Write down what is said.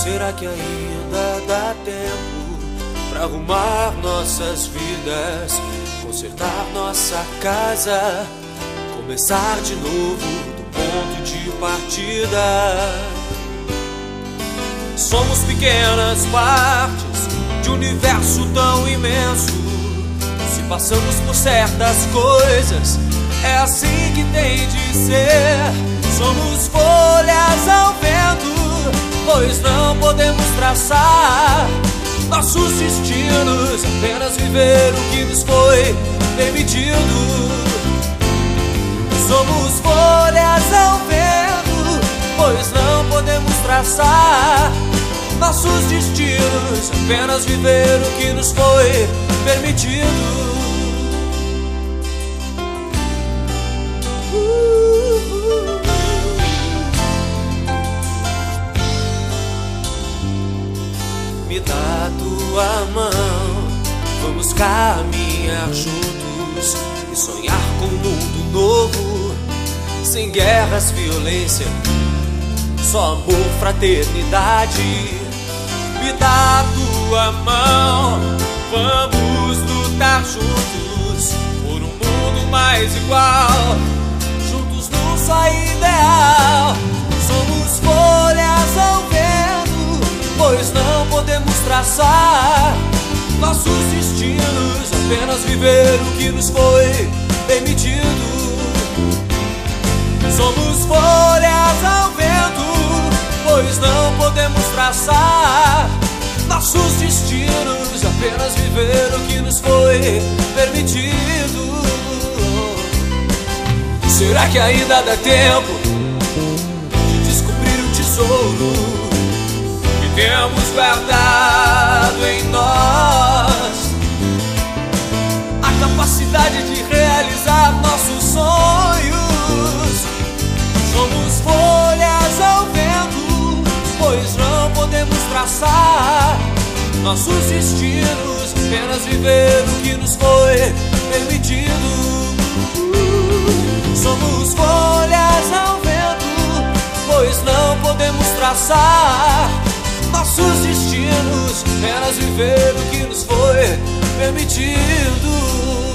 Será que ainda dá tempo pra arrumar nossas vidas, consertar nossa casa, começar de novo do ponto de partida? Somos pequenas partes de um universo tão imenso. Se passamos por certas coisas, é assim que tem de ser. Somos folhas ao vento, pois não podemos traçar nossos destinos, apenas viver o que nos foi permitido. Somos folhas ao vento, pois não podemos traçar nossos destinos, apenas viver o que nos foi permitido. Me dá a tua mão, vamos caminhar juntos e sonhar com um mundo novo, sem guerras, violência, só amor, fraternidade. Me dá a tua mão, vamos lutar juntos por um mundo mais igual, juntos num só ideal. Somos folhas ao vento, pois não podemos traçar nossos destinos, apenas viver o que nos foi permitido. Somos folhas ao vento, pois não podemos traçar nossos destinos, apenas viver o que nos foi permitido. Será que ainda dá tempo de descobrir o tesouro que temos guardado em nós? A capacidade de realizar nossos sonhos. Somos folhas ao vento, pois não podemos traçar nossos destinos, apenas viver o que nos foi permitido. Somos folhas ao vento, pois não podemos traçar nossos destinos, apenas viver o que nos foi permitido.